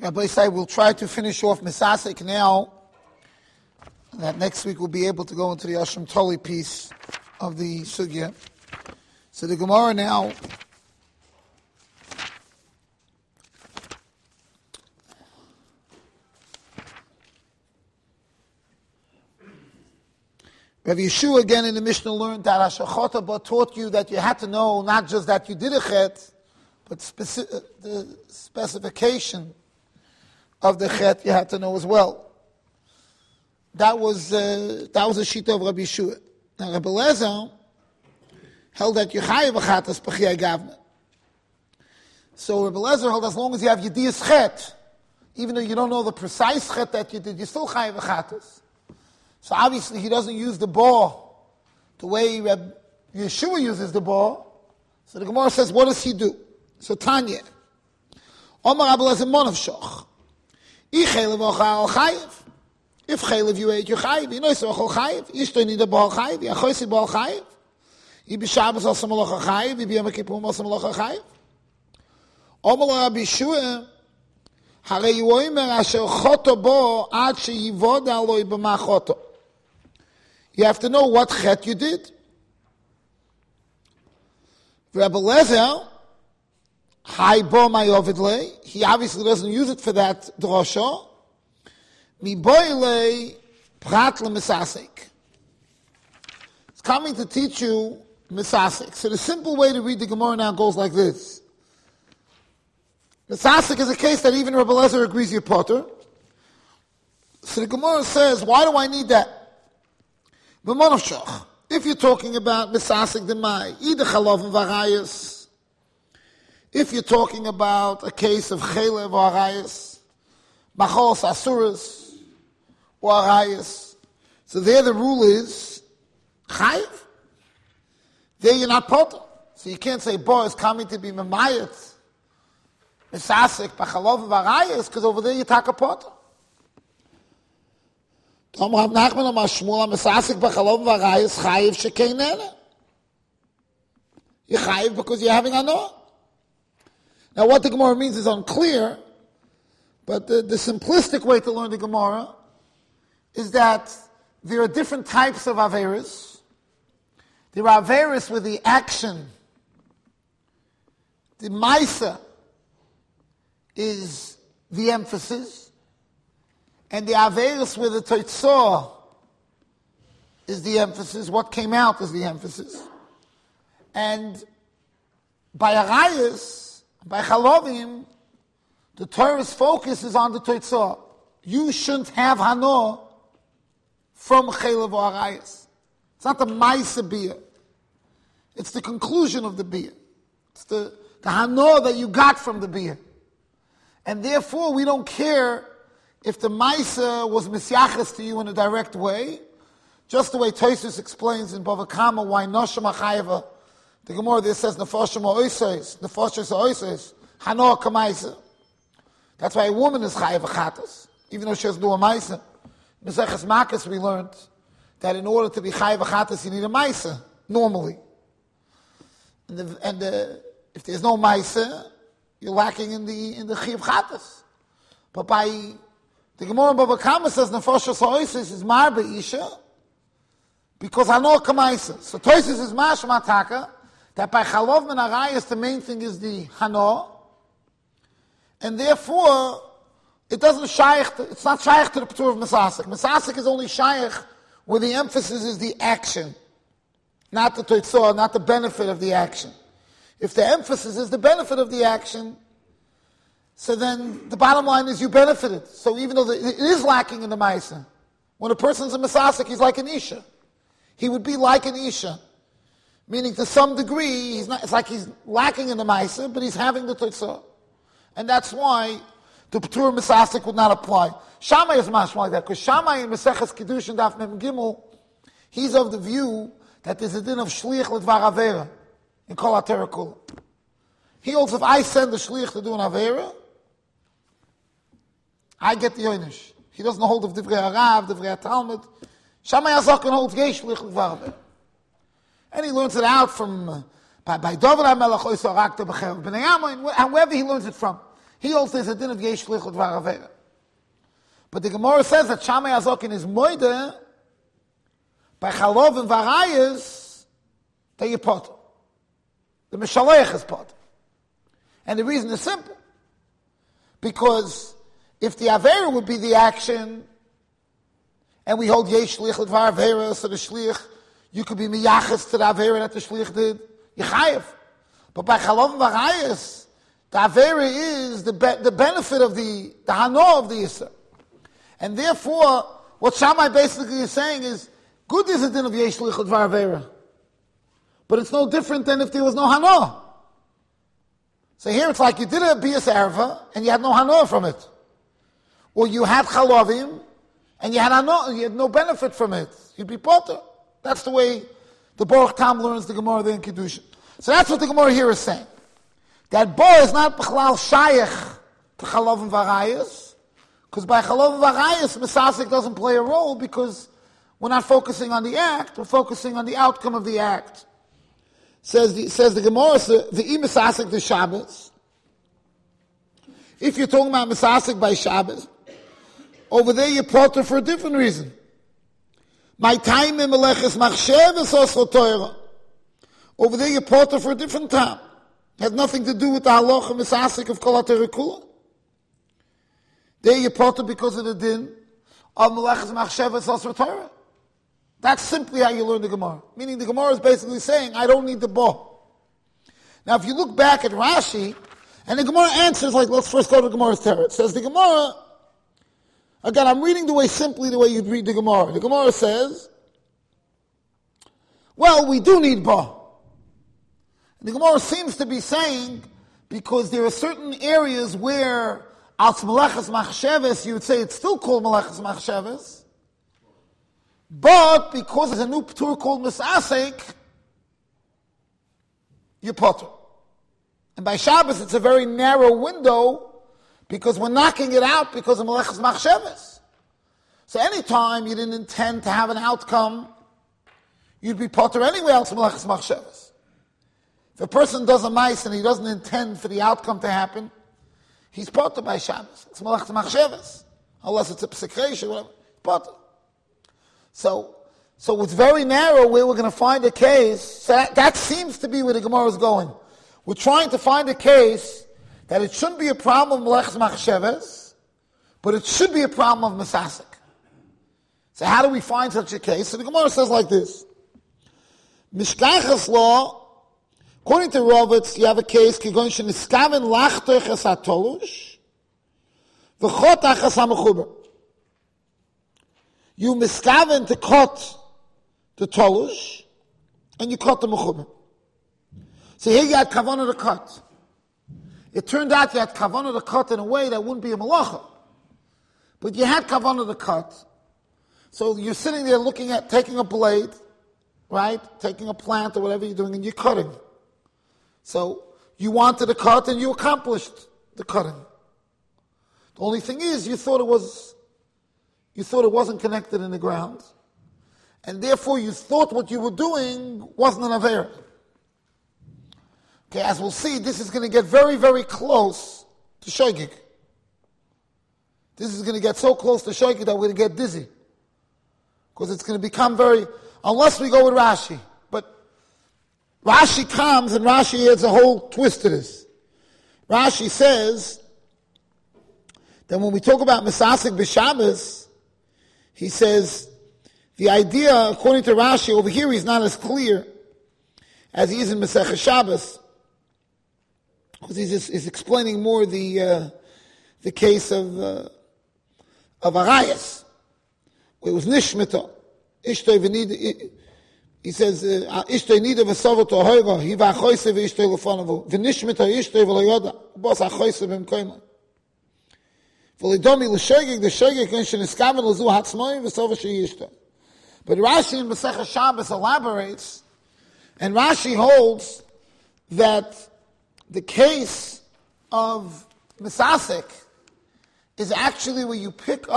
Rabbi say we'll try to finish off Misasek now, and that next week we'll be able to go into the Ashram Toli piece of the Sugya. So the Gemara now Rav Yeshua again in the Mishnah learned that Hashachotah taught you that you had to know not just that you did a chet, but the specification of the chet you had to know as well. That was a shita of Rav Yeshua. Now Rabbi Eliezer held that you chayav achatas b'chiyai gavna. So Rabbi Eliezer held as long as you have yediyas chet, even though you don't know the precise chet that you did, you still chayav achatas. So obviously he doesn't use the ball the way Rabbi Yeshua uses the ball. So the Gemara says, what does he do? So Tanya, Omar Rabbi Eliezer monav shoch. If chaylev you ate, you chayiv. You know it's ochol chayiv. Ishto need a ball chayiv. Yachoisi ball chayiv. You be Shabbos also malacha chayiv. You be Yom Kippur also malacha chayiv. Omar Rabbi Yeshua, Hare yoimer asher choto bo ad sheyivod aloi b'ma choto. You have to know what chet you did. Rabbi Eliezer, Hai bo mayovidle. He obviously doesn't use it for that drosha. Mi boile prat lemisasek. It's coming to teach you misasek. So the simple way to read the Gemara now goes like this. Misasek is a case that even Rabbi Eliezer agrees you're potter. So the Gemara says, why do I need that? If you're talking about misasek demai, either chalav and varayas. If you're talking about a case of chelev or arayas, machos asuras or arayas, so there the rule is chayiv. There you're not potter. So you can't say, boy, it's coming to be memayat. Misasek, b'chalov and varayas, because over there you take a potter. Tom Rav Nachman Amar Shmuel Misasek b'chalov and varayas chayiv shekeinena. You're chayiv because you're having anor. Now what the Gemara means is unclear, but the simplistic way to learn the Gemara is that there are different types of averis. There are averis with the action, the maisa is the emphasis, and the averis with the toitzor is the emphasis. What came out is the emphasis. And by arayas, by chalovim, the Torah's focus is on the toitzor. You shouldn't have hanor from chelev or arayas. It's not the maisa bia. It's the conclusion of the bia. It's the hanor that you got from the bia. And therefore, we don't care if the Maisa was misyaches to you in a direct way, just the way Tosfos explains in Bava Kama why Nosham HaChayeva, the Gemara there says, Nefashim HaOises, Nefashim HaOises, Hanor Kamaisa. That's why a woman is Chayev Achatas, even though she has no Maisa. In Meseches Makkos we learned that in order to be Chayev Achatas, you need a Maisa, normally. And if there's no Maisa, you're lacking in the Chiyav Chatas. But by the Gemara in Bava Kama says Nefashos HaOises is Marbe Isha because Hanor Kamaisa. So Tosfos is Mashma Taka that by Chalov and Arayas the main thing is the Hanor, and therefore it doesn't shaykh. It's not shaykh to the P'tur of Misasek. Misasek is only shaykh where the emphasis is the action, not the toitzor, not the benefit of the action. If the emphasis is the benefit of the action, so then the bottom line is you benefited. So even though it is lacking in the Maisa, when a person's a Misasek, he's like an Isha. He would be like an Isha. Meaning to some degree, it's like he's lacking in the Maisa, but he's having the Totzah. And that's why the P'tur Misasek would not apply. Shammai is mashma like that, because Shammai in Maseches Kiddushin Daf Mem Gimel, he's of the view that there's a din of Shliach L'Dvar Avera in Kol HaTorah Kula. He holds if I send the Shliach to do an Avera, I get the Yoinish. He doesn't hold of Divrei Harav, Divrei Talmud. Shammai Azaken holds Yesh Shliach L'Dvar Avera. And he learns it out from by David HaMelech Oisa Rakta B'Cherev B'nei Amoin, and wherever he learns it from. He holds there's a din of yesh shlichut var avera. But the Gemara says that Shammai Azokin is moide by chalov and varayas that you pot. The Mishalech is pot. And the reason is simple. Because if the avera would be the action, and we hold yesh shlichut var avera, so the shlich, you could be miyachas to the avera that the shlich did, you chayev. But by chalov and varayas, the avera is the benefit of the hano of the yisr. And therefore, what Shammai basically is saying is, good is a din of yesh shlichut var avera. But it's no different than if there was no hano. So here it's like you did a bias erva, and you had no hano from it. Or you had chalovim, and you had no benefit from it. You'd be potter. That's the way the Baruch Tam learns the Gemara there in Kiddushin. So that's what the Gemara here is saying. That bo is not b'chalal shayach to chalovim varayas, because by chalovim varayas, Mesasik doesn't play a role because we're not focusing on the act, we're focusing on the outcome of the act. Says the Gemara, the Mesasik the Shabbos. If you're talking about Mesasik by Shabbos, over there you're potter for a different reason. My time in Meleches Machshev is also Torah. Over there you're potter for a different time. It has nothing to do with the halacha Mesasik of Kol HaTorah Kula. There you're potter because of the din of Meleches Machshev is also Torah. That's simply how you learn the Gemara. Meaning the Gemara is basically saying, I don't need the bo. Now if you look back at Rashi, and the Gemara answers like, let's first go to the Gemara's Torah. It says the Gemara, again, I'm reading the way you'd read the Gemara. The Gemara says, well, we do need bo. And the Gemara seems to be saying, because there are certain areas where Als Meleches Machsheves, you would say it's still called Meleches Machsheves, but because there's a new P'tur called Mesasek, you're potter. And by Shabbos it's a very narrow window because we're knocking it out because of Meleches Machsheves. So anytime you didn't intend to have an outcome, you'd be potter anyway else Meleches Machsheves. If a person does a mice and he doesn't intend for the outcome to happen, he's potter by Shabbos. It's Meleches Machsheves. Unless it's a psikresh or whatever, potter. So it's very narrow where we're going to find a case. So that seems to be where the Gemara is going. We're trying to find a case that it shouldn't be a problem of Meleches Machsheves, but it should be a problem of Mesasik. So how do we find such a case? So the Gemara says like this. Mishkachas law, according to Rovitz, you have a case, Kigon sheniskaven lachter ches hatolush, v'chot achas hamechuber. You miskaven to cut the tolush, and you cut the mechuber. So here you had kavanah to cut. It turned out you had kavanah to cut in a way that wouldn't be a malacha. But you had kavanah to cut. So you're sitting there looking at, taking a blade, right? Taking a plant or whatever you're doing, and you're cutting. So you wanted to cut and you accomplished the cutting. The only thing is you thought it wasn't connected in the ground, and therefore you thought what you were doing wasn't an avera. Okay, as we'll see, this is going to get very, very close to shoygig. This is going to get so close to shoygig that we're going to get dizzy. Because it's going to become unless we go with Rashi. But Rashi comes and Rashi adds a whole twist to this. Rashi says that when we talk about Mesasik b'Shabbos, he says the idea, according to Rashi, over here he's not as clear as he is in Masechah Shabbos, because he's explaining more the case of Arayas, where it was Nishmita. Ishtoi v'nida, he says, Ishtoi nida v'sovot o'hoira, hi v'achoyse v'ishtoi l'fonavu, v'nishmita ishtoi v'loyoda, bos achoyse v'mkoyma. V'lidomi l'shogeg, the shogeg when sheniskaven l'zu hatzmoim v'sovot she'ishtoi. But Rashi in Masechah Shabbos elaborates, and Rashi holds that the case of Mesasik is actually where you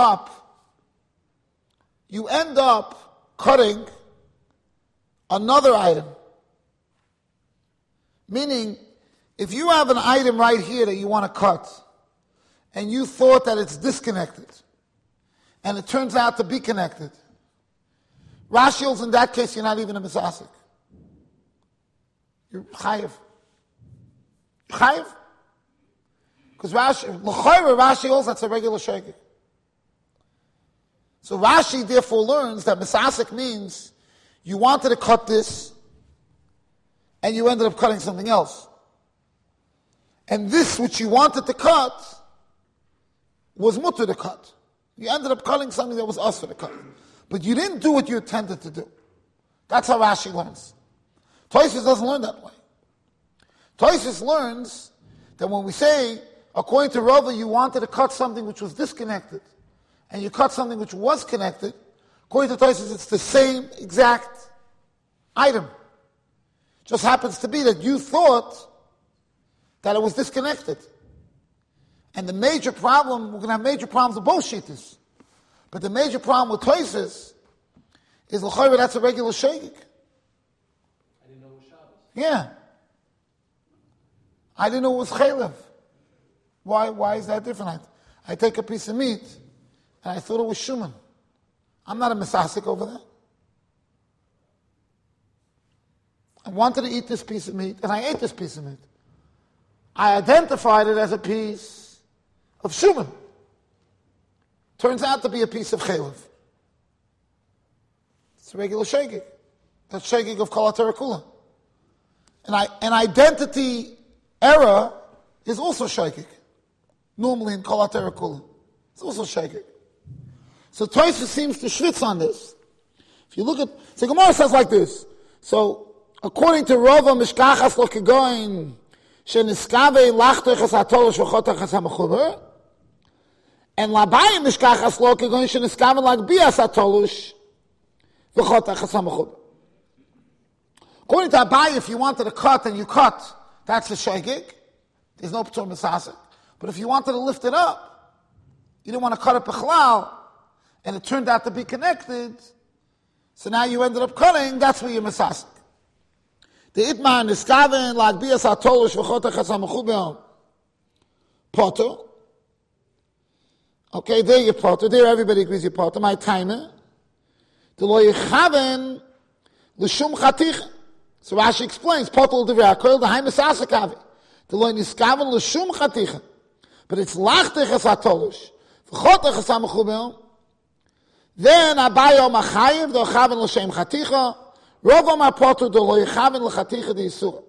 end up cutting another item. Meaning, if you have an item right here that you want to cut, and you thought that it's disconnected, and it turns out to be connected, Rashi holds in that case you're not even a misasik. You're chayiv. Chayiv? Because Rashi holds that's a regular shegig. So Rashi therefore learns that misasik means you wanted to cut this, and you ended up cutting something else. And this which you wanted to cut was mutter to cut. You ended up cutting something that was usher to cut. But you didn't do what you intended to do. That's how Rashi learns. Tosfos doesn't learn that way. Tosfos learns that when we say, according to Rava, you wanted to cut something which was disconnected, and you cut something which was connected, according to Tosfos, it's the same exact item. Just happens to be that you thought that it was disconnected. And the major problem, we're going to have major problems with both shittas. But the major problem with Tosfos is l'chayra that's a regular shegig. I didn't know it was Shabbos. Yeah. I didn't know it was chaylev. Why is that different? I take a piece of meat and I thought it was shuman. I'm not a misasik over that. I wanted to eat this piece of meat and I ate this piece of meat. I identified it as a piece of shuman. Turns out to be a piece of chaylev. It's a regular shegig. That's shegig of kol hatera kula. An identity error is also shegig. Normally in kol hatera kula. It's also shegig. So Tosfos seems to schwitz on this. If you look at, so Gemara says like this. So, according to Rava, mishkachas lo kegoin, sheniskave lachtechas hatolosh v'chotachas ha'mechuber, and labayim mishkachas lo kegoin, sheniskave lagbias hatolosh v'chotachas ha'mechuber. According to Abaye, if you wanted to cut and you cut, that's a shegig. There's no p'tur misasik. But if you wanted to lift it up, you didn't want to cut it b'chlal, and it turned out to be connected, so now you ended up cutting, that's where you're misasik. The itman niskaven lagbias hatolosh v'chotachas ha'mechuber potter. Okay, there you're potter. There everybody agrees you're potter. My timer. The lo yichaven l'shum chaticha. So Rashi explains, potel divrei hakol, the haim misasikavi. The lo niskaven l'shum chaticha. But it's lachtechas hatolosh v'chotachas ha'mechuber. Then Abaye machayev the chaven l'shem chaticha. Rava ma potter the lo yichaven l'chaticha the yisura.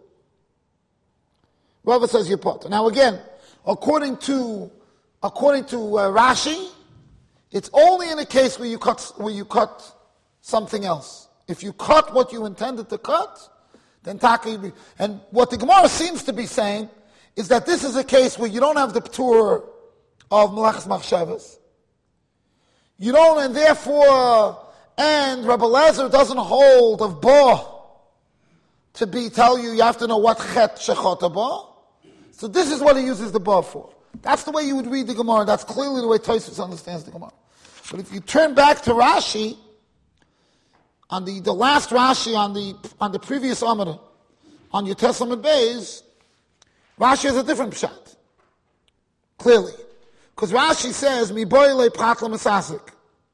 Rava says you're potter. Now again, according to Rashi, it's only in a case where you cut something else. If you cut what you intended to cut, then taka. And what the Gemara seems to be saying is that this is a case where you don't have the p'tur of melachas machshavas. You don't, and therefore, and Rabbi Lezer doesn't hold of bo to tell you have to know what chet shechota bo. So this is what he uses the bo for. That's the way you would read the Gemara. That's clearly the way Tosfos understands the Gemara. But if you turn back to Rashi, on the last Rashi on the previous Amud, on your Testament Beis, Rashi has a different pshat. Clearly. Because Rashi says, Mi boile prat l'masasik.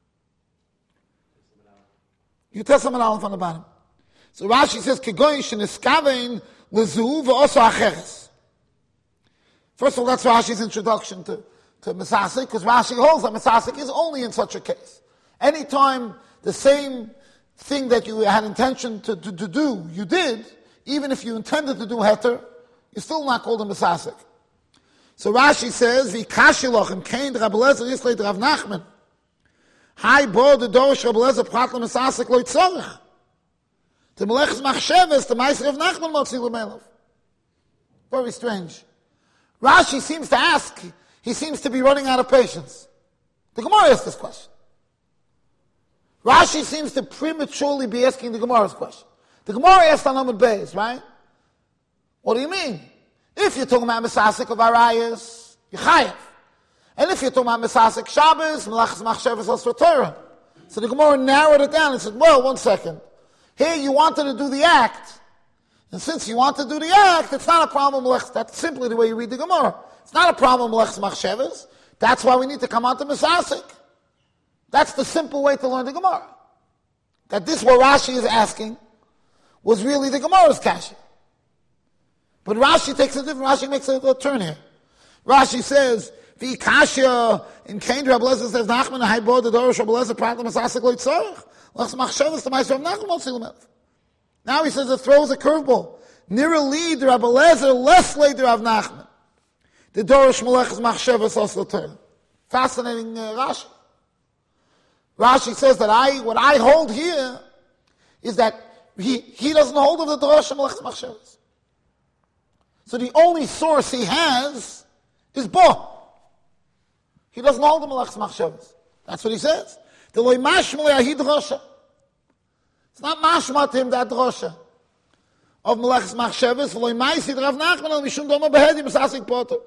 You Testament Aleph on the bottom. So Rashi says, Kegoyin sheniskavein lezu v'oso acheres. First of all, that's Rashi's introduction to Masasik, because Rashi holds that Masasik is only in such a case. Anytime the same thing that you had intention to do, you did, even if you intended to do heter, you're still not called a Masasik. So Rashi says, V'kashilochem kein Rabbi Lezer Yisleit Rav Nachman. Hai bo the dorish Rabbi Lezer prat l'Masasik lo yitzorech. The melechas machsheves, the meiser Rav Nachman motzi l'melov. Very strange. Rashi seems to ask, he seems to be running out of patience. The Gemara asked this question. Rashi seems to prematurely be asking the Gemara's question. The Gemara asked on Amud Beis, right? What do you mean? If you're talking about Misasik of Arayas, you're chayav. And if you're talking about Misasik Shabbos, Melachas Machshavas Osra Torah. So the Gemara narrowed it down and said, well, one second. Here you wanted to do the act. And since you want to do the act, it's not a problem. That's simply the way you read the Gemara. It's not a problem. Melechas machshavas. That's why we need to come out to Misasik. That's the simple way to learn the Gemara. That this, what Rashi is asking, was really the Gemara's kasha. But Rashi takes a different, Rashi makes a turn here. Rashi says, the kasha in Kendra Rabbi Lezer says, Nachman ha'ibod the Dorosh Rabbi Lezer prat l'masasik lo yitzorach. Lachs machshavas to Ma'aser Rav Nachman lo. Now he says it throws a curveball. Nira lead Rabbi Lezer, less lead Rav Nachman. The Dorosh Melech's machshavas also turn. Fascinating Rashi. Rashi says that what I hold here is that he doesn't hold of the Dorosh Melech's machshavas. So the only source he has is Bo. He doesn't hold the Melech's machshavas. That's what he says. The loy mashma le'ahi drosha. It's not mashma to him that drosha of Melech's machshavas. Loy ma'asid Rav Nachman al mishum doma behedi misasik poto.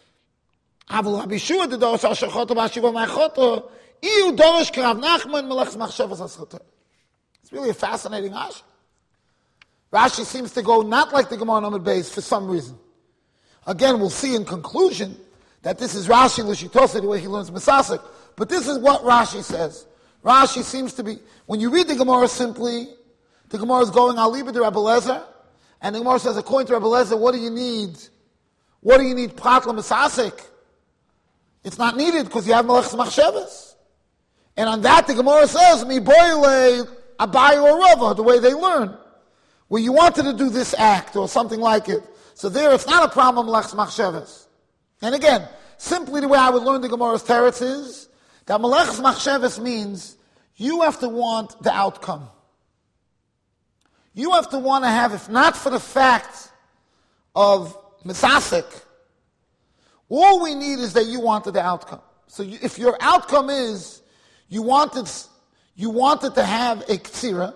Avul habishua the dorosh al shechoto b'ashiva ma'achoto. Iu dorosh k'Rav Nachman Melech's machshavas aschoto. It's really a fascinating Rashi. Rashi seems to go not like the Gemara on the base for some reason. Again, we'll see in conclusion that this is Rashi L'shitose, the way he learns Misasik. But this is what Rashi says. Rashi seems to be, when you read the Gemara simply, the Gemara is going, I'll leave it to Rabbi Lezer, and the Gemara says, according to Rabbi Lezer, what do you need? What do you need Prat L'Misasik? It's not needed because you have Melech's Machshavas. And on that the Gemara says, Mi boile Abai or Rava, the way they learn. Where you wanted to do this act or something like it. So there it's not a problem, Melech's Machshavas. And again, simply the way I would learn the Gemara's teretz is that Melech's Machshavas means you have to want the outcome. You have to want to have, if not for the fact of Misasik, all we need is that you wanted the outcome. So if your outcome is you wanted to have a ktsira,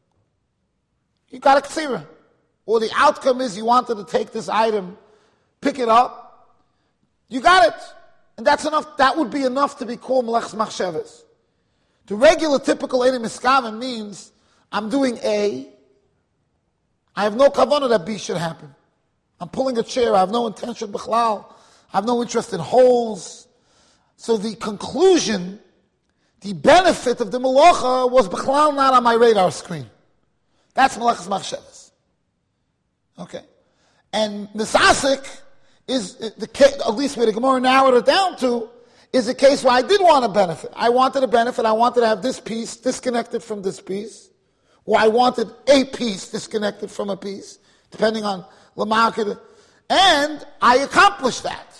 you got a ktsira. Or the outcome is you wanted to take this item, pick it up, you got it. And that's enough. That would be enough to be called Melech's Machshavas. The regular, typical Eidim Miskaven means I'm doing A. I have no kavanah that B should happen. I'm pulling a chair. I have no intention, b'chlal. I have no interest in holes. So the conclusion, the benefit of the Melacha was b'chlal not on my radar screen. That's Melech's Machshavas. Okay. And Misasik is the case, at least where the Gemara narrowed it down to, is a case where I did want a benefit. I wanted a benefit. I wanted to have this piece disconnected from this piece. Or I wanted a piece disconnected from a piece, depending on Lamarket. And I accomplished that.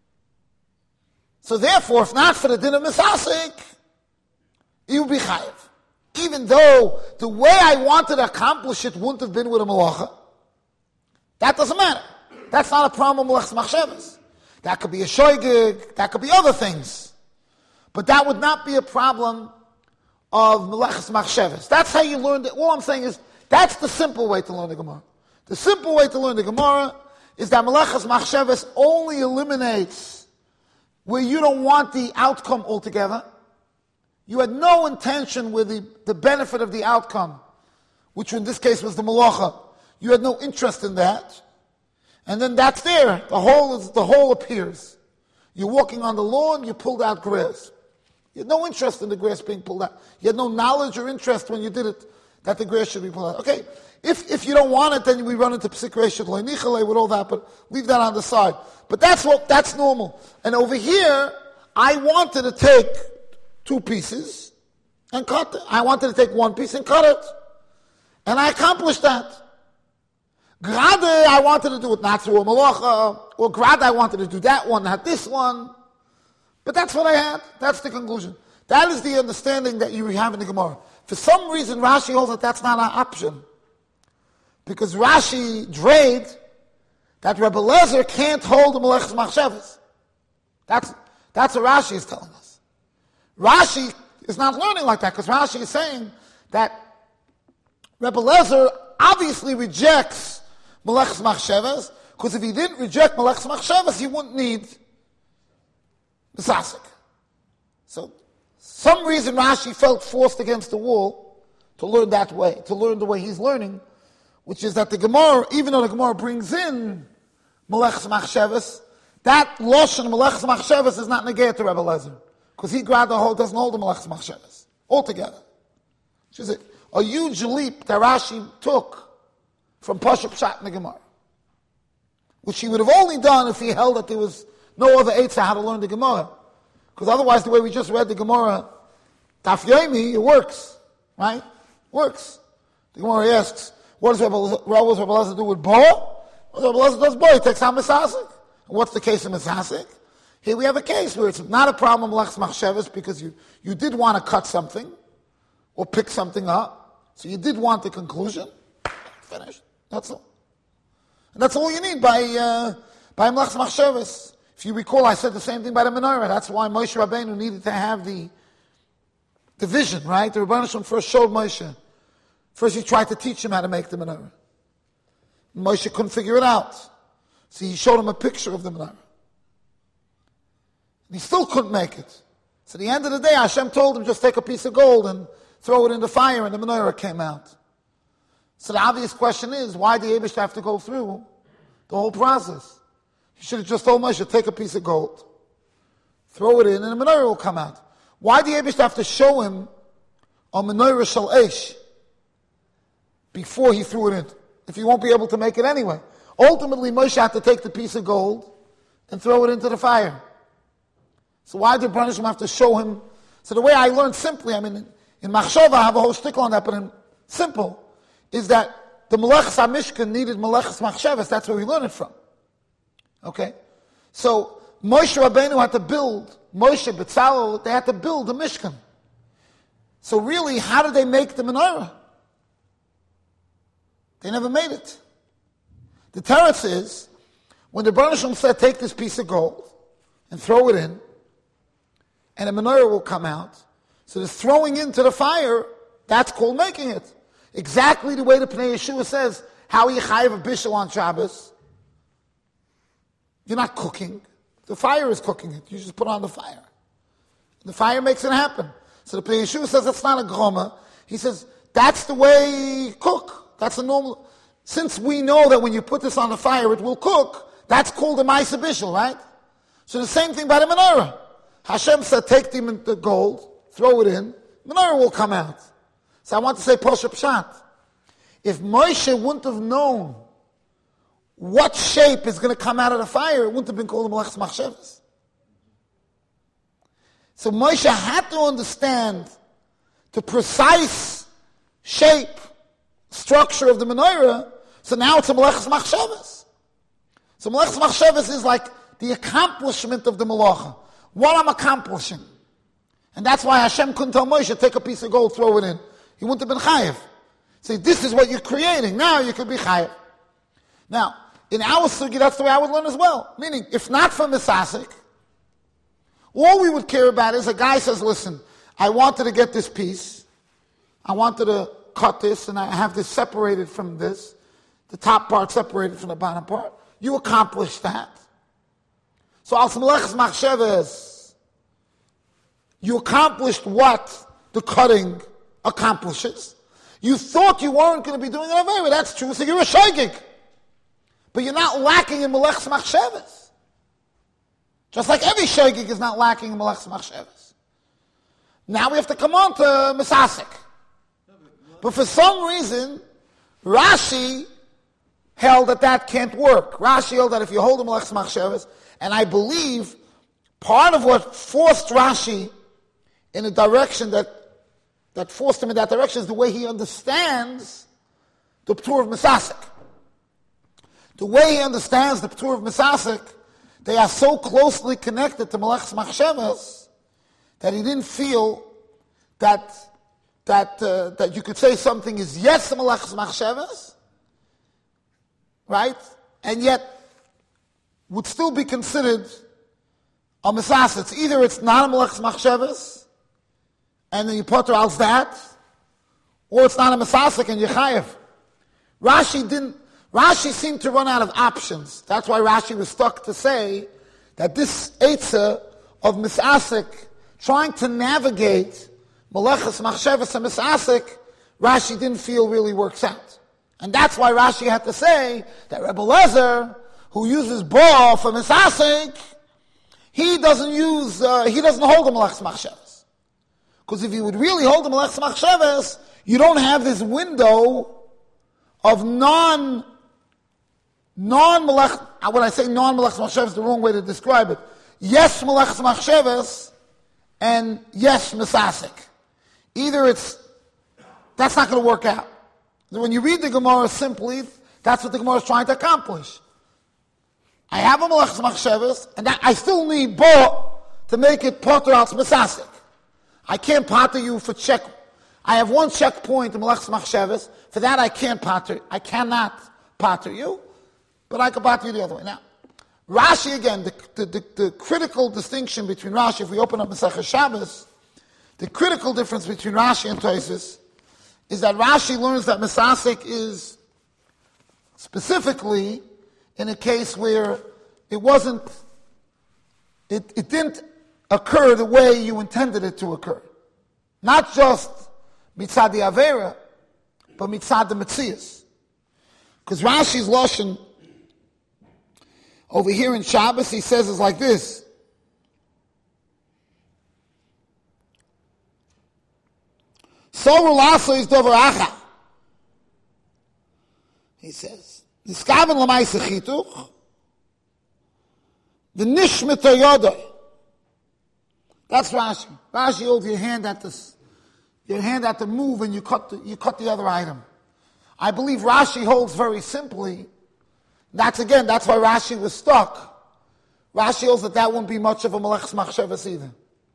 So therefore, if not for the din of Misasik, it would be chayiv. Even though the way I wanted to accomplish it wouldn't have been with a malacha, that doesn't matter. That's not a problem with Melech's Machshavas. That could be a shoygig, that could be other things. But that would not be a problem of Melech's Machshavas. That's how you learn it. All I'm saying is, that's the simple way to learn the Gemara. The simple way to learn the Gemara is that Melech's Machshavas only eliminates where you don't want the outcome altogether. You had no intention with the benefit of the outcome, which in this case was the Melacha. You had no interest in that. And then that's there. The hole appears. You're walking on the lawn, you pulled out grass. You had no interest in the grass being pulled out. You had no knowledge or interest when you did it that the grass should be pulled out. Okay, if you don't want it, then we run into psikration with all that, but leave that on the side. But that's normal. And over here, I wanted to take two pieces and cut it. I wanted to take one piece and cut it. And I accomplished that. Grade, I wanted to do it not through a malacha, or grade, I wanted to do that one, not this one. But that's what I had. That's the conclusion. That is the understanding that you have in the Gemara. For some reason, Rashi holds that that's not an option. Because Rashi drayed that Rebbe Lezer can't hold the Melech's Machshavas. That's what Rashi is telling us. Rashi is not learning like that, because Rashi is saying that Rebbe Lezer obviously rejects Melech's Machshavas, because if he didn't reject Melech's Machshavas, he wouldn't need Misasik. So, some reason Rashi felt forced against the wall to learn that way, to learn the way he's learning, which is that the Gemara, even though the Gemara brings in Melech's Machshavas, that Loshen Melech's Machshavas is not negated to Rebbe Lezer. Because he doesn't hold the Melech's Machshavas. Altogether. Which is a huge leap that Rashi took from Pashup Pshat in the Gemara. Which he would have only done if he held that there was no other Eitzah how to learn the Gemara. Because otherwise, the way we just read the Gemara, Daf Yomi, it works. Right? Works. The Gemara asks, what does Rebbe Lezer do with Bo? Well, Rebbe Lezer does Bo, he takes out Misasik. And what's the case of Misasik? Here we have a case where it's not a problem Melech's Machshavas because you did want to cut something or pick something up. So you did want the conclusion. Finished. That's all. And that's all you need by Melech's Machshavas. If you recall, I said the same thing by the menorah. That's why Moshe Rabbeinu needed to have the vision, right? The Rebbeinu Shalom first showed Moshe. First he tried to teach him how to make the menorah. Moshe couldn't figure it out. So he showed him a picture of the menorah. And he still couldn't make it. So at the end of the day, Hashem told him, just take a piece of gold and throw it in the fire, and the menorah came out. So the obvious question is, why did Eibush have to go through the whole process? He should have just told Moshe, take a piece of gold, throw it in, and the menorah will come out. Why did Eibush have to show him a menorah shel eish before he threw it in, if he won't be able to make it anyway? Ultimately, Moshe had to take the piece of gold and throw it into the fire. So why did Rebbeinu have to show him? So the way I learned simply, in Machshava I have a whole stick on that, but in simple, is that the Melech's HaMishkan needed Melech's Machshavas. That's where we learn it from. Okay? So Moshe Rabbeinu had to build, Moshe, Betzalel, they had to build the Mishkan. So really, how did they make the menorah? They never made it. The teretz is, when the Rebbeinu Shalom said, take this piece of gold and throw it in, and a menorah will come out. So the throwing into the fire, that's called making it. Exactly the way the Pnei Yeshua says, how you chayiv a bishul on Shabbos. You're not cooking. The fire is cooking it. You just put on the fire. The fire makes it happen. So the Pnei Yeshua says that's not a groma. He says, that's the way you cook. That's a normal... Since we know that when you put this on the fire, it will cook, that's called a ma'aseh bishul, right? So the same thing by the menorah. Hashem said, take the gold, throw it in, menorah will come out. So I want to say, Pashup Pshat. If Moshe wouldn't have known what shape is going to come out of the fire, it wouldn't have been called the Melech's Machshavas. So Moshe had to understand the precise shape, structure of the menorah. So now it's a Melech's Machshavas. So Melech's Machshavas is like the accomplishment of the Melacha. What I'm accomplishing. And that's why Hashem couldn't tell Moshe, take a piece of gold, throw it in. He wouldn't have been chayiv. Say, this is what you're creating. Now you could be chayiv. Now, in our sugi, that's the way I would learn as well. Meaning, if not for Misasik, all we would care about is a guy says, listen, I wanted to get this piece. I wanted to cut this, and I have this separated from this. The top part separated from the bottom part. You accomplished that. So, as Melech's Machshavas, you accomplished what the cutting accomplishes. You thought you weren't going to be doing it anyway. That's true. So you're a shaygig. But you're not lacking in Melech's Machshavas. Just like every shaygig is not lacking in Melech's Machshavas. Now we have to come on to Misasik. But for some reason, Rashi held that can't work. Rashi held that if you hold the Melech's Machshavas, and I believe part of what forced Rashi in a direction that forced him in that direction is the way he understands the P'tur of Misasik. The way he understands the P'tur of Misasik, they are so closely connected to Melech's Machshavas that he didn't feel that you could say something is yes to Melech's Machshavas, right? And yet would still be considered a Misasik. Either it's not a Melech's Machshavas, and then you potter out that, or it's not a Misasik and you're chayiv. Rashi seemed to run out of options. That's why Rashi was stuck to say that this Eitzah of Misasik, trying to navigate Melech's Machshavas and Misasik, Rashi didn't feel really works out. And that's why Rashi had to say that Rebbe Lezer, who uses Bo for Misasik, he doesn't hold the Melech's Machshavas. Because if you would really hold the Melech's Machshavas, you don't have this window of non-Melech, when I say non-Melech's Machshavas, is the wrong way to describe it. Yes, Melech's Machshavas, and yes, Misasik. That's not going to work out. When you read the Gemara simply, that's what the Gemara is trying to accomplish. I have a Melech's Machshavas, and I still need Bo to make it Potter al Misasik. I can't potter you for check. I have one checkpoint in Melech's Machshavas. For that I cannot potter you, but I can potter you the other way. Now, Rashi again, the critical distinction between Rashi, if we open up Masechah Shabbos, the critical difference between Rashi and Tosfos is that Rashi learns that Misasik is specifically in a case where it didn't occur the way you intended it to occur. Not just mitzad the Avera, but mitzad the Metzias. Because Rashi's Lashon over here in Shabbos, he says it's like this. Sover laso is dover acha. He says, Niskaven l'maisa chituch, the nishmet yodoi. That's Rashi. Rashi holds your hand at the move, and you cut the other item. I believe Rashi holds very simply. That's why Rashi was stuck. Rashi holds that wouldn't be much of a Melech's Machshavas either.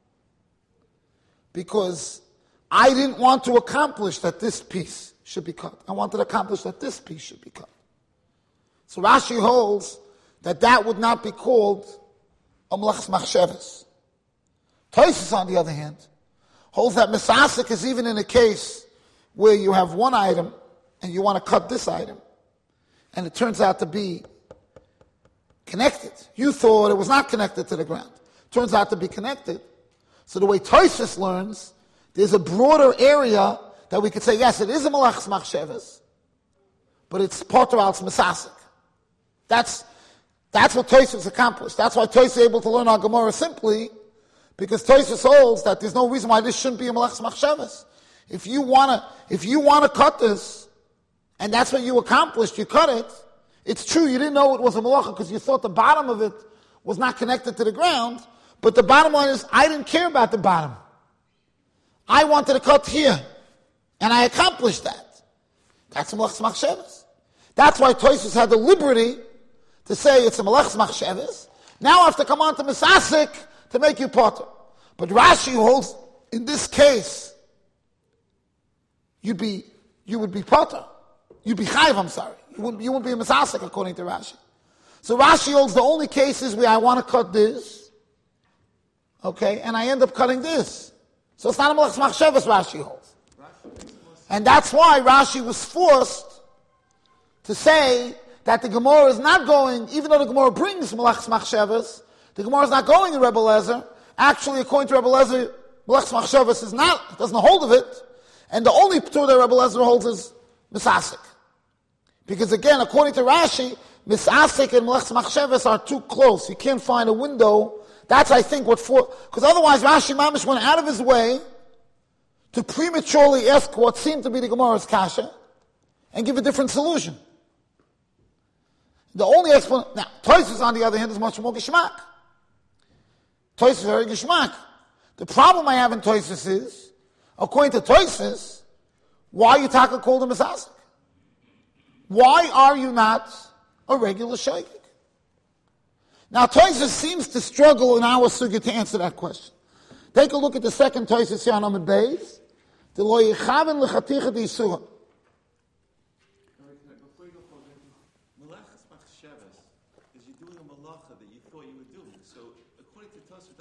Because I didn't want to accomplish that this piece should be cut. I wanted to accomplish that this piece should be cut. So Rashi holds that would not be called a Melech's Machshavas. Tosfos, on the other hand, holds that Misasik is even in a case where you have one item and you want to cut this item, and it turns out to be connected. You thought it was not connected to the ground. Turns out to be connected. So the way Tosfos learns, there's a broader area that we could say, yes, it is a Melech's Machshavas, but it's Potter al Misasik. That's what Tosfos accomplished. That's why Tosfos is able to learn our Gemara simply, because Tosfos holds that there's no reason why this shouldn't be a Melech's Machshavas. If you wanna cut this, and that's what you accomplished, you cut it, it's true, you didn't know it was a Melacha because you thought the bottom of it was not connected to the ground, but the bottom line is, I didn't care about the bottom. I wanted to cut here, and I accomplished that. That's a Melech's Machshavas. That's why Tosfos had the liberty to say it's a Melech's Machshavas. Now I have to come on to Misasik to make you potter. But Rashi holds, in this case, you would be potter. You'd be chayv, I'm sorry. You wouldn't be a Misasik according to Rashi. So Rashi holds the only cases where I want to cut this, okay, and I end up cutting this. So it's not a Melech's Machshavas, Rashi holds. And that's why Rashi was forced to say that the Gemara is not going, even though the Gemara brings Melech's Machshavas, the Gemara is not going in Rebbe Lezer. Actually, according to Rebbe Lezer, Melech's Machshavas doesn't hold of it, and the only P'tur that Rebbe Lezer holds is Misasik. Because again, according to Rashi, Misasik and Melech's Machshavas are too close. You can't find a window. That's, I think, because otherwise Rashi Mamish went out of his way to prematurely ask what seemed to be the Gemara's kasha and give a different solution. The only explanation, now, Tosfos, on the other hand, is much more geshmak. Tosfos is very geshmak. The problem I have in Tosfos is, according to Tosfos, why are you talking called a Misasik? Why are you not a regular shaykh? Now, Tosfos seems to struggle in our sugya to answer that question. Take a look at the second Tosfos here on Amud Beis. The lo yichaven l'chaticha d'isura. Before you go further, Melech's Machshavas is you doing a malacha that you thought you were doing. So, according to Tosfos,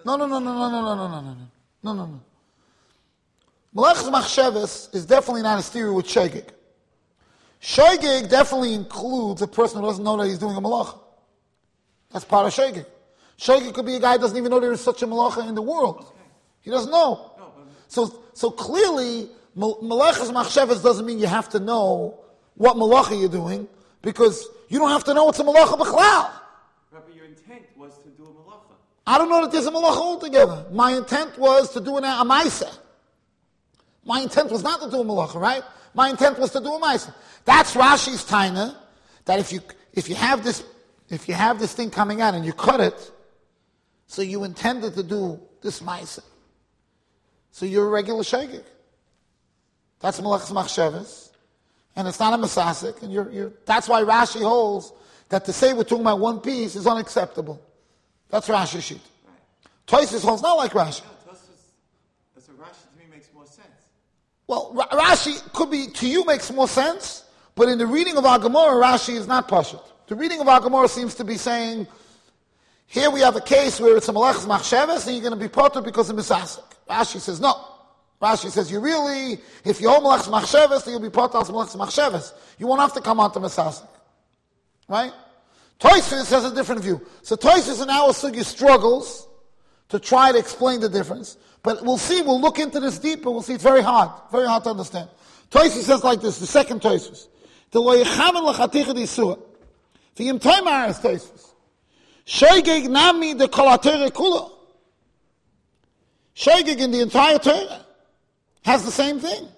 No. Melech's Machshavas is definitely not a stereo with shaygig. Shaygig definitely includes a person who doesn't know that he's doing a malacha. That's part of shaygig. Shaygig could be a guy who doesn't even know there is such a malacha in the world. Okay. He doesn't know. So clearly, Melech's Machshavas doesn't mean you have to know what malacha you're doing, because you don't have to know it's a malacha b'chlal. Rabbi, your intent was to do a malacha. I don't know that there's a malacha altogether. My intent was to do a maisa. My intent was not to do a malacha, right? My intent was to do a maisa. That's Rashi's taina, that if you have this thing coming out and you cut it, so you intended to do this maisa. So you're a regular shegig. That's malachas machshavas, and it's not a masasik, and that's why Rashi holds that to say we're talking about one piece is unacceptable. That's Rashi's sheet. Right. Tosfos holds not like Rashi. Yeah, that's a Rashi to me makes more sense. Well, Rashi could be, to you makes more sense, but in the reading of our Gemara, Rashi is not pashut. The reading of our Gemara seems to be saying, here we have a case where it's a malachas machshavas, and you're going to be potter because of misasik. Rashi says no. Rashi says you really, if you hold malachas machshavas, then you'll be potter as malachas machshavas. You won't have to come on to misasik. Right? Tosfos has a different view. So Tosfos in our sugya struggles to try to explain the difference. But we'll see, we'll look into this deeper, we'll see it's very hard to understand. Tosfos says like this, the second Tosfos. The lo yechaven l'chaticha d'isur. V'yim toimar is Tosfos. Shoygeg nami de kol ha-Torah kula. Shoygeg in the entire Torah has the same thing.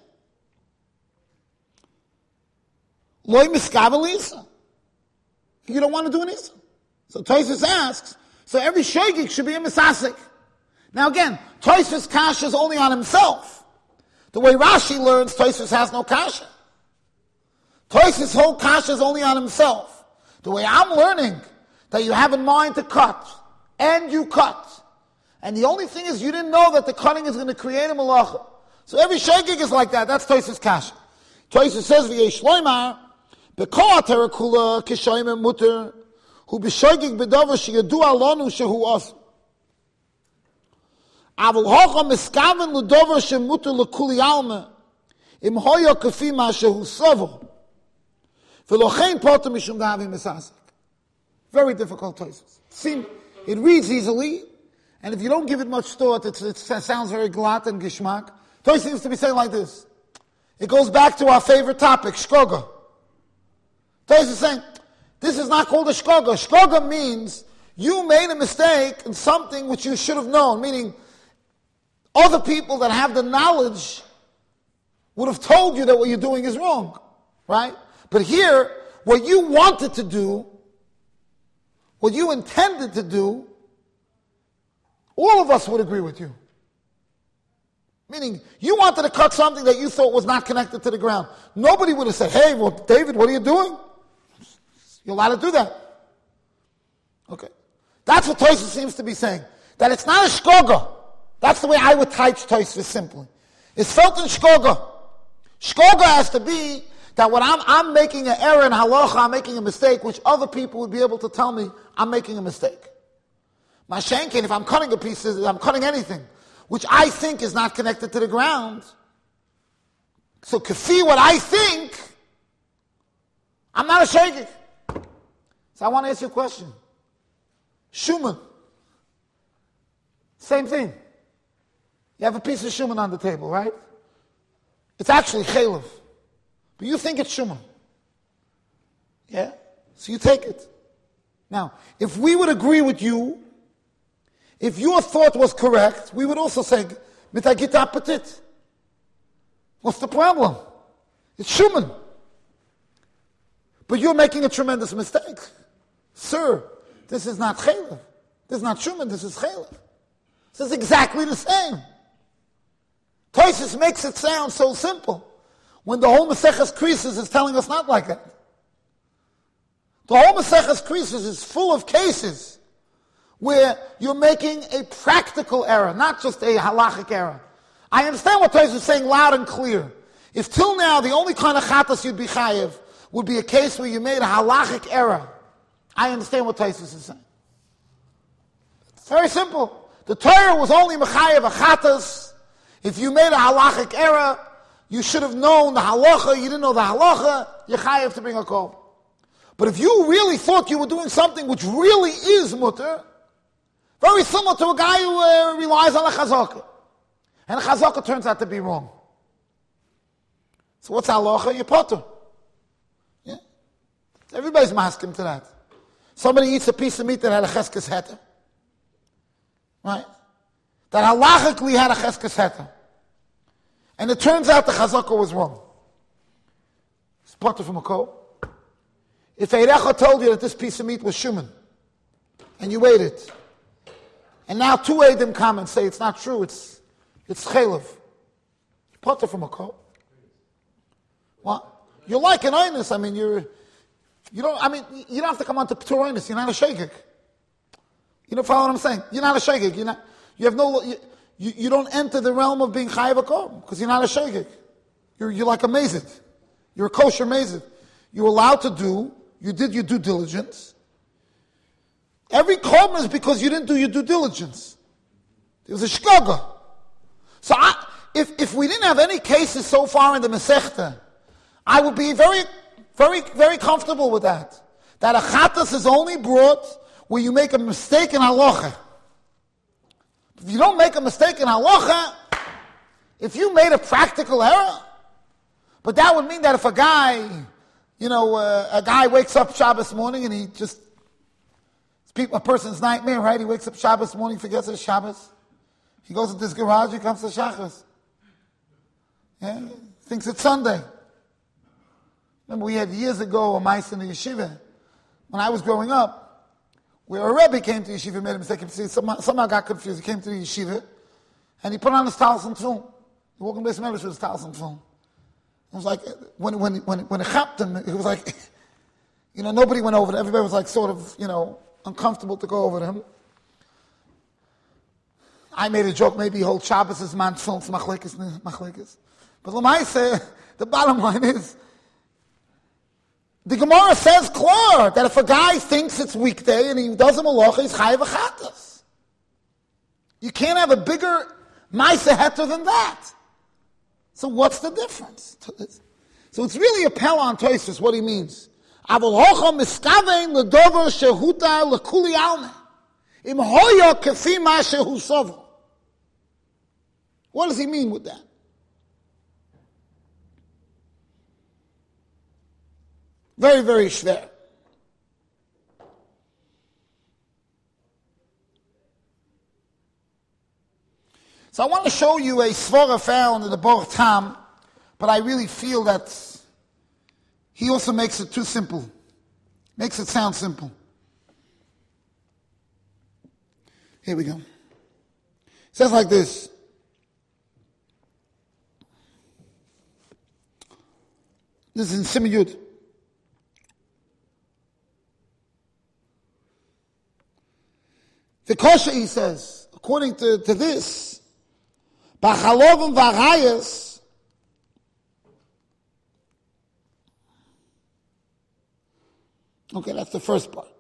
Lo miskaven l'isa. You don't want to do an isa. So Tosfos asks, so every shoygig should be a misasik. Now again, Tosfos kasha is only on himself. The way Rashi learns, Tosfos has no kasha. Tosfos' whole kasha is only on himself. The way I'm learning, that you have in mind to cut, and you cut. And the only thing is you didn't know that the cutting is going to create a malacha. So every shoygig is like that. That's Tosfos kasha. Tosfos says, v'yesh loymar, b'kol ha-Torah kula kishoyim muter, hu b'shoygig b'dover sheyadu alonu shehu asu. Aval hocha miskaven l'dover shemuter l'kuli alma, im hoyo kafi ma shehu sovo, v'lochein poter mishum gavi misasik. Very difficult Tosfos. It reads easily, and if you don't give it much thought, it sounds very glatt and gishmak. Tosfos seems to be saying like this. It goes back to our favorite topic, shkoga. Tosfos is saying, this is not called a shkoga. Shkoga means you made a mistake in something which you should have known, meaning other people that have the knowledge would have told you that what you're doing is wrong, right? But here, what you wanted to do, what you intended to do, all of us would agree with you. Meaning, you wanted to cut something that you thought was not connected to the ground. Nobody would have said, hey, well, David, what are you doing? You're allowed to do that. Okay. That's what Tosfos seems to be saying. That it's not a shkoga. That's the way I would type Tosfos simply. It's felt in shkoga. Shkoga has to be that when I'm making an error in halacha, I'm making a mistake, which other people would be able to tell me I'm making a mistake. Mashenkin, if I'm cutting a piece, I'm cutting anything, which I think is not connected to the ground. So kafi, what I think, I'm not a shaykh. So I want to ask you a question. Shuman. Same thing. You have a piece of shuman on the table, right? It's actually chaylev. But you think it's shuman. Yeah? So you take it. Now, if we would agree with you, if your thought was correct, we would also say, mitagit apetit. What's the problem? It's shuman. But you're making a tremendous mistake. Sir, this is not chaylev. This is not shuman, this is chaylev. This is exactly the same. Tosfos makes it sound so simple, when the whole Maseches Krisos is telling us not like that. The whole Maseches Krisos is full of cases where you're making a practical error, not just a halachic error. I understand what Tosfos is saying loud and clear. If till now the only kind of chatas you'd be chayiv would be a case where you made a halachic error, I understand what Tosfos is saying. It's very simple. The Torah was only mechayev a chatas. If you made a halachic error, you should have known the halacha, you didn't know the halacha, you're chayev to bring a korban. But if you really thought you were doing something which really is mutter, very similar to a guy who relies on a chazaka, and a chazaka turns out to be wrong. So what's halacha? You're potter. Yeah? Everybody's masking to that. somebody eats a piece of meat that had a cheskes heter. Right? That halachically had a cheskes heter. And it turns out the chazaka was wrong. It's potter from a kol. If Eirecha told you that this piece of meat was shuman, and you ate it, and now two Eidim come and say it's not true, it's chaylev. Potter from a kol. What? You're like an oinus. I mean, you don't have to come on to p'tur oinus. You're not a shegeg. You don't follow what I'm saying? You're not a shegeg. You don't enter the realm of being chayav akom because you're not a shegeg. You're like a mazid. You're a kosher mazid. You're allowed to do. You did your due diligence. Every korban is because you didn't do your due diligence. It was a shkaga. So if we didn't have any cases so far in the Masechta, I would be very, very, very comfortable with that. That a chatas is only brought where you make a mistake in halacha. If you don't make a mistake in halacha, if you made a practical error, but that would mean that if a guy wakes up Shabbos morning and he just, a person's nightmare, right? He wakes up Shabbos morning, forgets it's Shabbos. He goes to this garage, he comes to Shachas. Yeah, thinks it's Sunday. Remember, we had years ago a mice in the yeshiva, when I was growing up, where a Rebbe came to the yeshiva, made a mistake, somehow got confused. He came to the yeshiva, and he put on his talis and tefillin. He walked in the basement with his talis and tefillin. It was like, when it happened, it was like, nobody went over to him. Everybody was like sort of, uncomfortable to go over to him. I made a joke, maybe he holds Shabbos as man tefillin, machlekes. But L'maaseh, the bottom line is, the Gemara says clear that if a guy thinks it's weekday and he does a malacha, he's chayav achatas. You can't have a bigger ma'aseh heter than that. So what's the difference? So it's really a pella on Tosfos what he means. Aval hocha miskavein ledover shehuta lekuli alme im hoya kefi ma shehu sovo. What does he mean with that? Very, very schwer. So I want to show you a svara found in the Baruch Tam, but I really feel that he also makes it too simple. Makes it sound simple. Here we go. It says like this. This is in Simon Yud. The kosher, he says, according to this, B'chalovim v'arayas, okay, that's the first part.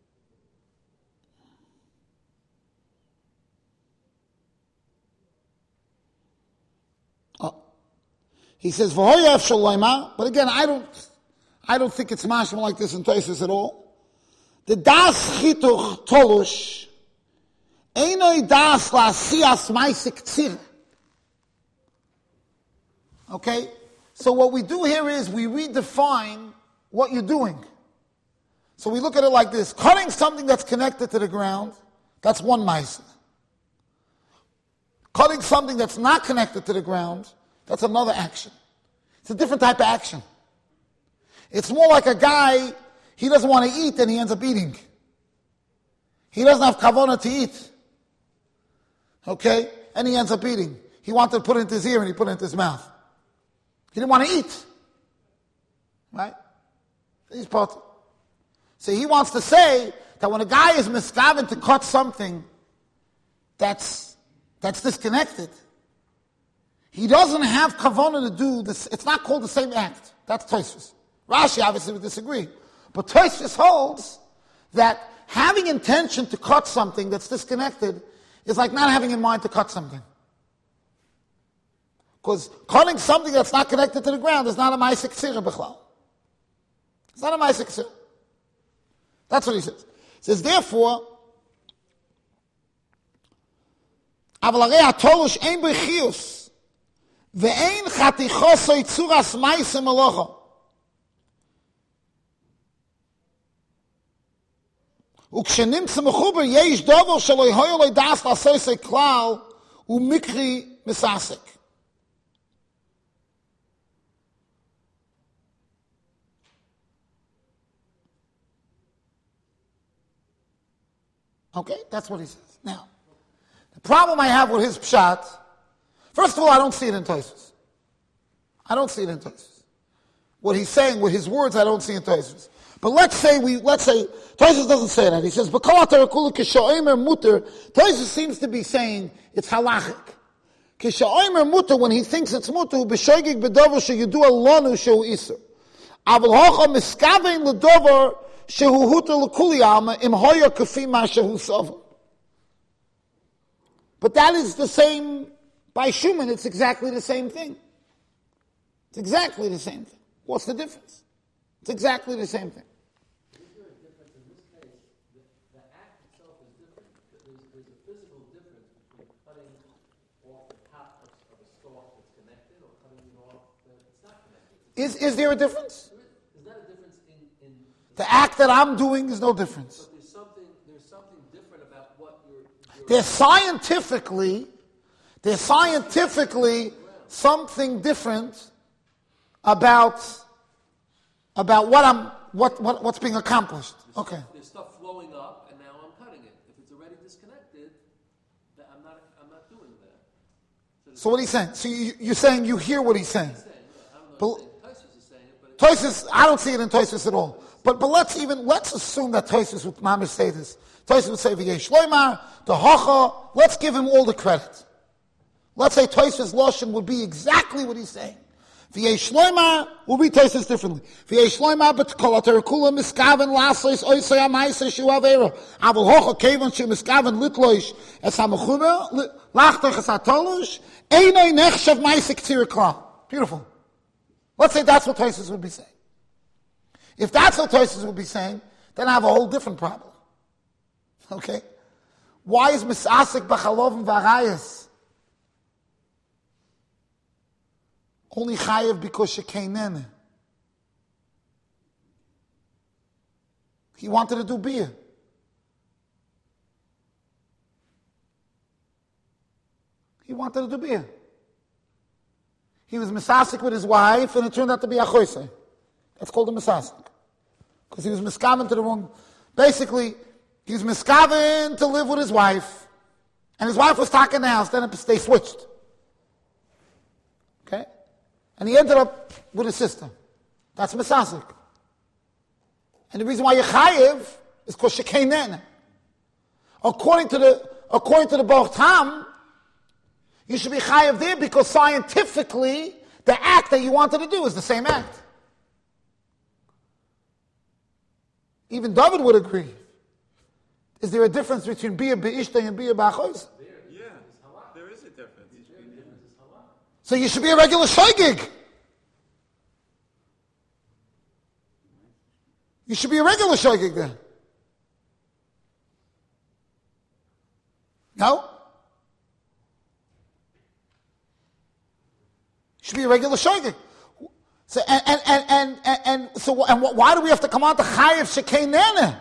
He says, V'hoyav shaloima, but again, I don't think it's mashma like this in Tosfos at all. The das chituch tolush, Einoi das la'asiyas ma'aseh k'tzir. Okay? So what we do here is we redefine what you're doing. So we look at it like this. Cutting something that's connected to the ground, that's one ma'aseh. Cutting something that's not connected to the ground, that's another action. It's a different type of action. It's more like a guy, he doesn't want to eat and he ends up eating. He doesn't have kavanah to eat. Okay? And he ends up eating. He wanted to put it into his ear and he put it into his mouth. He didn't want to eat. Right? He's part. So he wants to say that when a guy is miskaven to cut something that's disconnected, he doesn't have kavanah to do this. It's not called the same act. That's Tosfos. Rashi obviously would disagree. But Tosfos holds that having intention to cut something that's disconnected is like not having in mind to cut something. Because cutting something that's not connected to the ground is not a ma'aseh k'tzira b'chlal. It's not a ma'aseh k'tzira. That's what he says. He says, therefore, aval harei hatolush ein b'chius ve'ein chatichosoi tzuras ma'aseh malacha. וכשנמצא מחובר, יש דבר שלא יהיה לו דעת לעשות כלל, ומקרי מסעסק. Okay, that's what he says. Now, the problem I have with his pshat, first of all, I don't see it in Tosfos. I don't see it in Tosfos. What he's saying with his words, I don't see in Tosfos. But let's say Tosfos doesn't say that. He says, Tosfos seems to be saying it's halachic. Kisha'omer muter, when he thinks it's muter, b'shoigig b'dover she'yidu alonu she'u iser. Aval hocha miskavein l'dover she'hu huter l'kuli alma im hoya kafi ma she'hu sover. But that is the same, by Shuman, it's exactly the same thing. It's exactly the same thing. What's the difference? It's exactly the same thing. Is there a difference in this case? The act itself is different. There's a physical difference between cutting off the top of a stalk that's connected or cutting it off that's not connected. Is there a difference? Is that a difference in the act that I'm doing is no difference. But there's something different about what you're There's scientifically something different about what's being accomplished. Okay. There's stuff flowing up, and now I'm cutting it. If it's already disconnected, then I'm not doing that. So what he's saying? So you're saying you hear what he's saying. I don't know if Tosfos is saying it, but Tosfos, I don't see it in Tosfos at all. But let's assume that Tosfos would Mamish say this. Tosfos would say V'yesh Loimar, the Hacha. Let's give him all the credit. Let's say Tosfos Loshen would be exactly what he's saying. V'yesh Loimar will be Tosfos differently. V'yesh Loimar but kol aterakula miskaven lasos oisay amaisay shu avera. Aval Hacha kevan shu miskaven litloish es hamachuber lachtach es hatolush einoi nechshav maisik tzirikla. Beautiful. Let's say that's what Tosfos would be saying. If that's what Tosfos would be saying, then I have a whole different problem. Okay? Why is misasik b'chalovim v'arayas only chayev because shekeinene? He wanted to do beer. He was misasik with his wife, and it turned out to be a choisei. That's called a misasik. Because he was miskaven to the wrong... Basically, he was miskaven to live with his wife, and his wife was talking in the house, then they switched. Okay? And he ended up with his sister. That's misasik. And the reason why you're chayiv is because shekeinene. According to the Baruch Tam, you should be chayiv there because scientifically, the act that you wanted to do is the same act. Even David would agree. Is there a difference between bia be'ishtay and bia ba'achos? Yeah, there is a difference. So you should be a regular shoygig. You should be a regular shoygig then. No? You should be a regular shoygig. So why do we have to come on to chayev shekeinene?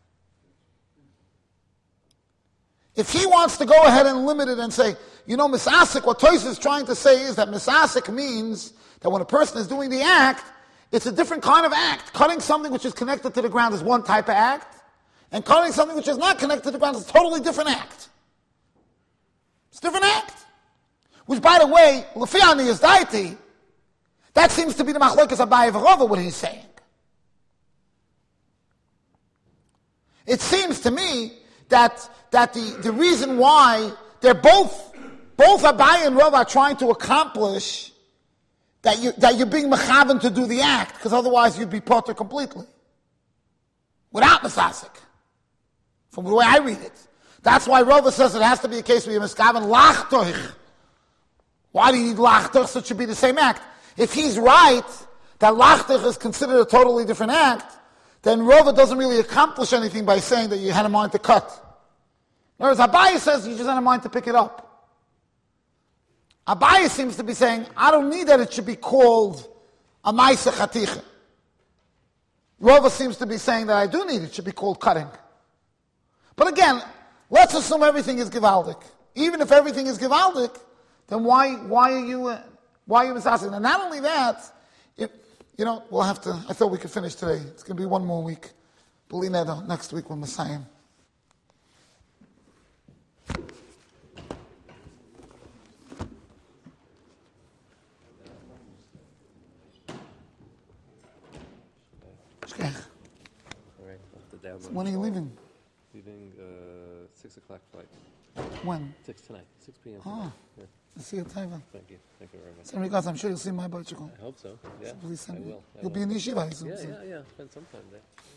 If he wants to go ahead and limit it and say, misasik, what Tosfos is trying to say is that misasik means that when a person is doing the act, it's a different kind of act. Cutting something which is connected to the ground is one type of act, and cutting something which is not connected to the ground is a totally different act. It's a different act. Which, by the way, l'fi aniyas daiti, that seems to be the machlokes Abaye v'Rava, what he's saying. It seems to me that the reason why they're both Abaye and Rava are trying to accomplish that you're being mechaven to do the act, because otherwise you'd be potter completely. Without misasik. From the way I read it. That's why Rava says it has to be a case where you're mechaven lachtoich. Why do you need lachtoich? So it should be the same act. If he's right, that lachtoich is considered a totally different act, then Rava doesn't really accomplish anything by saying that you had a mind to cut. Whereas Abaye says you just had a mind to pick it up. Abaye seems to be saying, I don't need that it should be called a ma'aseh chaticha. Rava seems to be saying that I do need it should be called cutting. But again, let's assume everything is Givaldic. Even if everything is Givaldic, then why are you misasking? And not only that, we'll have to, I thought we could finish today. It's going to be one more week. B'li neder, next week we're Messiah. When are you leaving? Leaving 6 o'clock flight. When? 6 tonight. 6 p.m. Oh, Yeah. I see you, Taiva. Thank you. Thank you very much. Send regards. I'm sure you'll see my bicycle. I hope so. Yeah. So please send I me. will. You'll be in yeshiva, I assume. Yeah, so. yeah. Spend some time there.